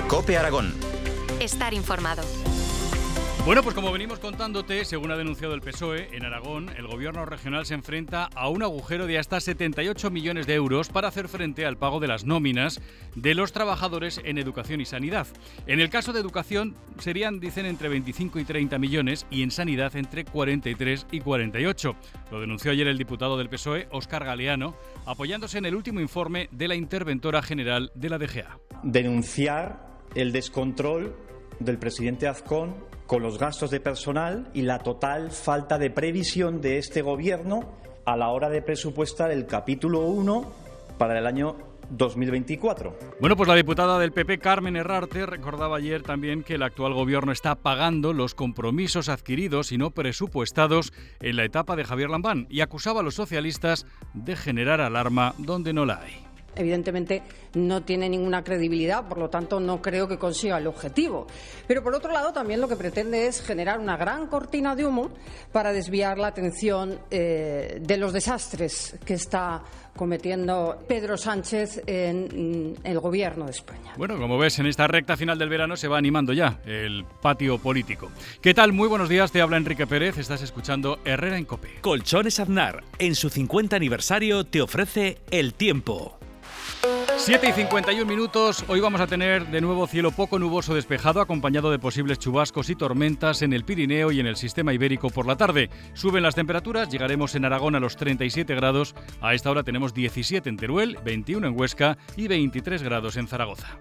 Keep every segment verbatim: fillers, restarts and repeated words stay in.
COPE Aragón. Estar informado. Bueno, pues como venimos contándote, según ha denunciado el P S O E, en Aragón, el gobierno regional se enfrenta a un agujero de hasta setenta y ocho millones de euros para hacer frente al pago de las nóminas de los trabajadores en educación y sanidad. En el caso de educación serían, dicen, entre veinticinco y treinta millones y en sanidad entre cuarenta y tres y cuarenta y ocho. Lo denunció ayer el diputado del P S O E, Óscar Galeano, apoyándose en el último informe de la interventora general de la D G A. Denunciar el descontrol del presidente Azcón con los gastos de personal y la total falta de previsión de este gobierno a la hora de presupuestar el capítulo uno para el año dos mil veinticuatro. Bueno, pues la diputada del P P, Carmen Herrarte, recordaba ayer también que el actual gobierno está pagando los compromisos adquiridos y no presupuestados en la etapa de Javier Lambán y acusaba a los socialistas de generar alarma donde no la hay. Evidentemente no tiene ninguna credibilidad, por lo tanto no creo que consiga el objetivo. Pero por otro lado también lo que pretende es generar una gran cortina de humo para desviar la atención eh, de los desastres que está cometiendo Pedro Sánchez en, en el gobierno de España. Bueno, como ves, en esta recta final del verano se va animando ya el patio político. ¿Qué tal? Muy buenos días, te habla Enrique Pérez, estás escuchando Herrera en COPE. Colchones Aznar, en su cincuenta aniversario, te ofrece el tiempo. siete y cincuenta y un minutos, hoy vamos a tener de nuevo cielo poco nuboso despejado acompañado de posibles chubascos y tormentas en el Pirineo y en el sistema ibérico por la tarde. Suben las temperaturas, llegaremos en Aragón a los treinta y siete grados, a esta hora tenemos diecisiete en Teruel, veintiuno en Huesca y veintitrés grados en Zaragoza.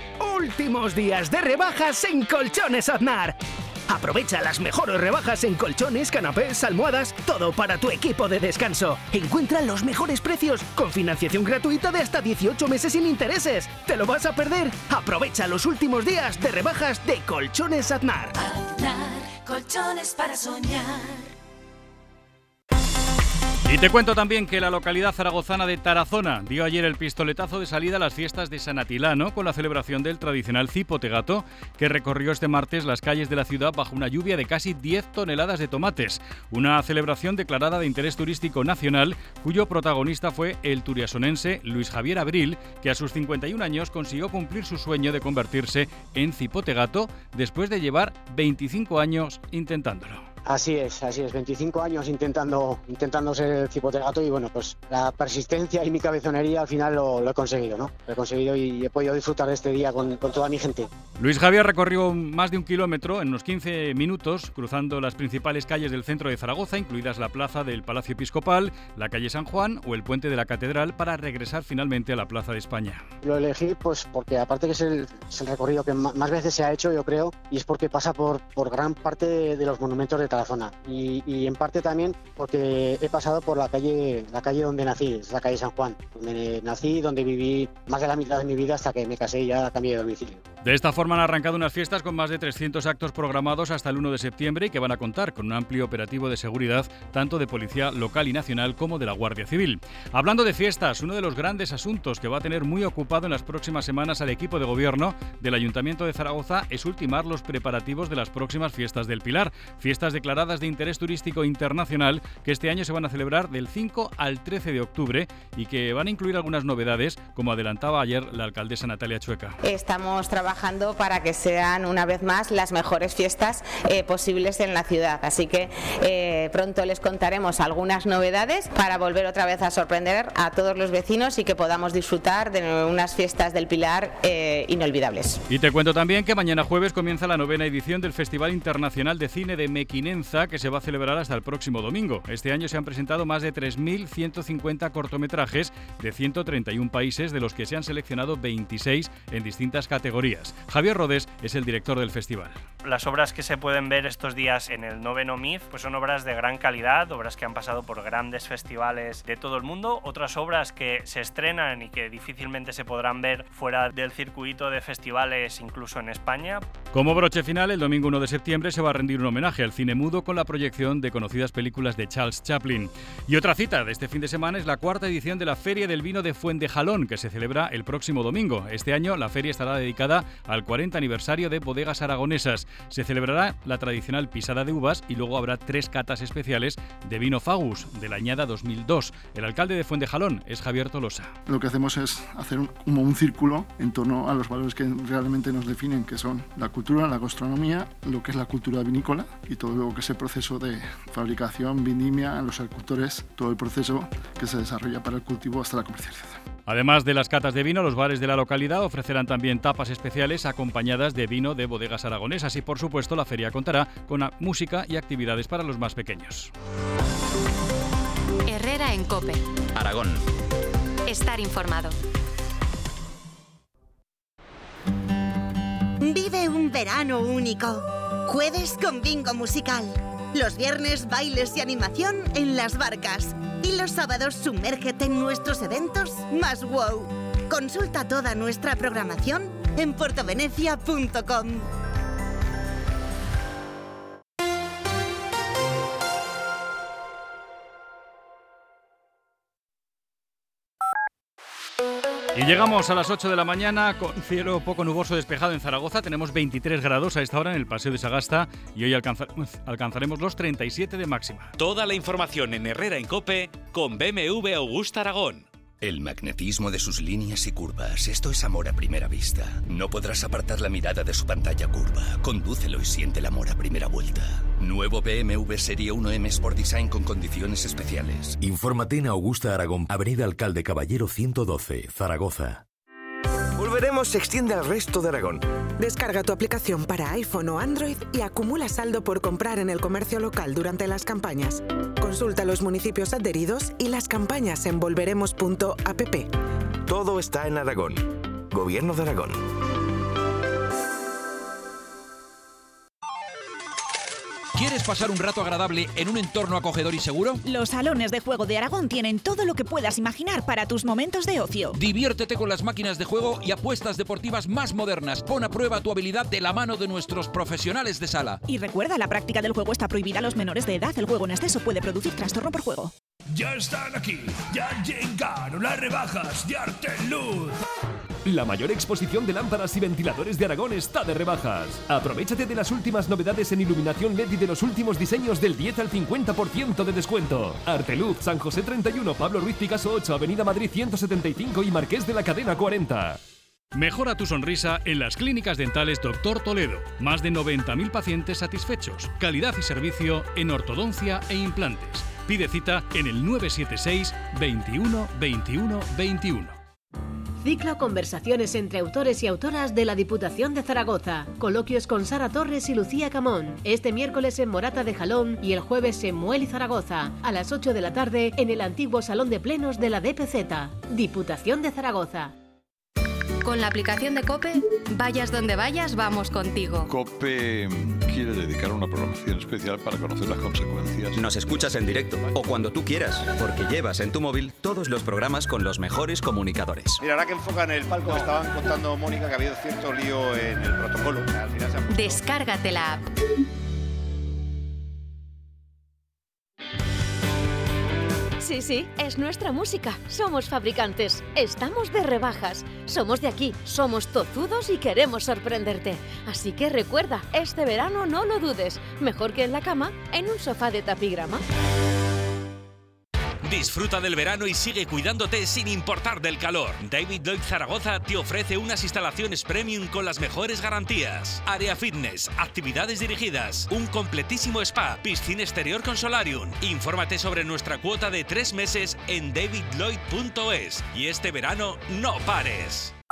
Últimos días de rebajas en Colchones Aznar. Aprovecha las mejores rebajas en colchones, canapés, almohadas, todo para tu equipo de descanso. Encuentra los mejores precios con financiación gratuita de hasta dieciocho meses sin intereses. ¿Te lo vas a perder? Aprovecha los últimos días de rebajas de Colchones Aznar. Aznar, colchones para soñar. Y te cuento también que la localidad zaragozana de Tarazona dio ayer el pistoletazo de salida a las fiestas de San Atilano con la celebración del tradicional cipote gato que recorrió este martes las calles de la ciudad bajo una lluvia de casi diez toneladas de tomates. Una celebración declarada de interés turístico nacional cuyo protagonista fue el turiasonense Luis Javier Abril, que a sus cincuenta y un años consiguió cumplir su sueño de convertirse en cipote gato después de llevar veinticinco años intentándolo. Así es, así es, veinticinco años intentando intentando ser el cipote gato y bueno, pues la persistencia y mi cabezonería al final lo, lo he conseguido, ¿no? Lo he conseguido y he podido disfrutar de este día con, con toda mi gente. Luis Javier recorrió más de un kilómetro en unos quince minutos, cruzando las principales calles del centro de Zaragoza, incluidas la plaza del Palacio Episcopal, la calle San Juan o el puente de la Catedral, para regresar finalmente a la Plaza de España. Lo elegí pues porque aparte que es el, es el recorrido que más veces se ha hecho, yo creo, y es porque pasa por, por gran parte de los monumentos de la zona y, y en parte también porque he pasado por la calle la calle donde nací, es la calle San Juan, donde nací, donde viví más de la mitad de mi vida hasta que me casé y ya cambié de domicilio. De esta forma han arrancado unas fiestas con más de trescientos actos programados hasta el uno de septiembre y que van a contar con un amplio operativo de seguridad tanto de policía local y nacional como de la Guardia Civil. Hablando de fiestas, uno de los grandes asuntos que va a tener muy ocupado en las próximas semanas al equipo de gobierno del Ayuntamiento de Zaragoza es ultimar los preparativos de las próximas fiestas del Pilar, fiestas declaradas de interés turístico internacional que este año se van a celebrar del cinco al trece de octubre y que van a incluir algunas novedades, como adelantaba ayer la alcaldesa Natalia Chueca. Estamos trabajando para que sean una vez más las mejores fiestas eh, posibles en la ciudad, así que eh, pronto les contaremos algunas novedades para volver otra vez a sorprender a todos los vecinos y que podamos disfrutar de unas fiestas del Pilar eh, inolvidables. Y te cuento también que mañana jueves comienza la novena edición del Festival Internacional de Cine de Mequinenza, que se va a celebrar hasta el próximo domingo. Este año se han presentado más de tres mil ciento cincuenta cortometrajes de ciento treinta y un países, de los que se han seleccionado veintiséis en distintas categorías. Javier Rodés es el director del festival. Las obras que se pueden ver estos días en el noveno M I F pues son obras de gran calidad, obras que han pasado por grandes festivales de todo el mundo, otras obras que se estrenan y que difícilmente se podrán ver fuera del circuito de festivales, incluso en España. Como broche final, el domingo uno de septiembre se va a rendir un homenaje al cine mudo con la proyección de conocidas películas de Charles Chaplin. Y otra cita de este fin de semana es la cuarta edición de la Feria del Vino de Fuentejalón, que se celebra el próximo domingo. Este año la feria estará dedicada al cuarenta aniversario de Bodegas Aragonesas. Se celebrará la tradicional pisada de uvas y luego habrá tres catas especiales de vino Fagus, de la añada dos mil dos. El alcalde de Fuentejalón es Javier Tolosa. Lo que hacemos es hacer un, como un círculo en torno a los valores que realmente nos definen, que son la cultura, la gastronomía, lo que es la cultura vinícola y todo lo que es el proceso de fabricación, vendimia, los agricultores, todo el proceso que se desarrolla para el cultivo hasta la comercialización. Además de las catas de vino, los bares de la localidad ofrecerán también tapas especiales acompañadas de vino de bodegas aragonesas y, por supuesto, la feria contará con música y actividades para los más pequeños. Herrera en COPE. Aragón. Estar informado. Vive un verano único. Jueves con bingo musical. Los viernes bailes y animación en las barcas. Y los sábados sumérgete en nuestros eventos más wow. Consulta toda nuestra programación en puertovenecia punto com. Y llegamos a las ocho de la mañana con cielo poco nuboso despejado en Zaragoza. Tenemos veintitrés grados a esta hora en el Paseo de Sagasta y hoy alcanza, alcanzaremos los treinta y siete de máxima. Toda la información en Herrera en COPE con B M W Augusta Aragón. El magnetismo de sus líneas y curvas, esto es amor a primera vista. No podrás apartar la mirada de su pantalla curva. Condúcelo y siente el amor a primera vuelta. Nuevo B M W Serie uno M Sport Design con condiciones especiales. Infórmate en Augusta Aragón, Avenida Alcalde Caballero ciento doce, Zaragoza. Volveremos se extiende al resto de Aragón. Descarga tu aplicación para iPhone o Android y acumula saldo por comprar en el comercio local durante las campañas. Consulta los municipios adheridos y las campañas en volveremos punto app. Todo está en Aragón. Gobierno de Aragón. ¿Quieres pasar un rato agradable en un entorno acogedor y seguro? Los salones de juego de Aragón tienen todo lo que puedas imaginar para tus momentos de ocio. Diviértete con las máquinas de juego y apuestas deportivas más modernas. Pon a prueba tu habilidad de la mano de nuestros profesionales de sala. Y recuerda, la práctica del juego está prohibida a los menores de edad. El juego en exceso puede producir trastorno por juego. Ya están aquí, ya llegaron las rebajas de Arteluz. La mayor exposición de lámparas y ventiladores de Aragón está de rebajas. Aprovechate de las últimas novedades en iluminación L E D y de los últimos diseños del diez al cincuenta por ciento de descuento. Arteluz, San José treinta y uno, Pablo Ruiz Picasso ocho, Avenida Madrid ciento setenta y cinco y Marqués de la Cadena cuarenta. Mejora tu sonrisa en las clínicas dentales Doctor Toledo. Más de noventa mil pacientes satisfechos. Calidad y servicio en ortodoncia e implantes. Pide cita en el nueve siete seis, veintiuno, veintiuno, veintiuno. Ciclo Conversaciones entre autores y autoras de la Diputación de Zaragoza. Coloquios con Sara Torres y Lucía Camón. Este miércoles en Morata de Jalón y el jueves en Muel y Zaragoza. A las ocho de la tarde en el antiguo Salón de Plenos de la D P Z. Diputación de Zaragoza. Con la aplicación de COPE, vayas donde vayas, vamos contigo. COPE quiere dedicar una programación especial para conocer las consecuencias. Nos escuchas en directo o cuando tú quieras, porque llevas en tu móvil todos los programas con los mejores comunicadores. Mira, ahora que enfocan el palco, me estaban contando, Mónica, que ha habido cierto lío en el protocolo. Al final se ha... Descárgate la app. Sí, sí, es nuestra música. Somos fabricantes. Estamos de rebajas. Somos de aquí, somos tozudos y queremos sorprenderte. Así que recuerda, este verano no lo dudes. Mejor que en la cama, en un sofá de tapigrama. Disfruta del verano y sigue cuidándote sin importar del calor. David Lloyd Zaragoza te ofrece unas instalaciones premium con las mejores garantías. Área fitness, actividades dirigidas, un completísimo spa, piscina exterior con solarium. Infórmate sobre nuestra cuota de tres meses en david lloyd punto es. Y este verano no pares.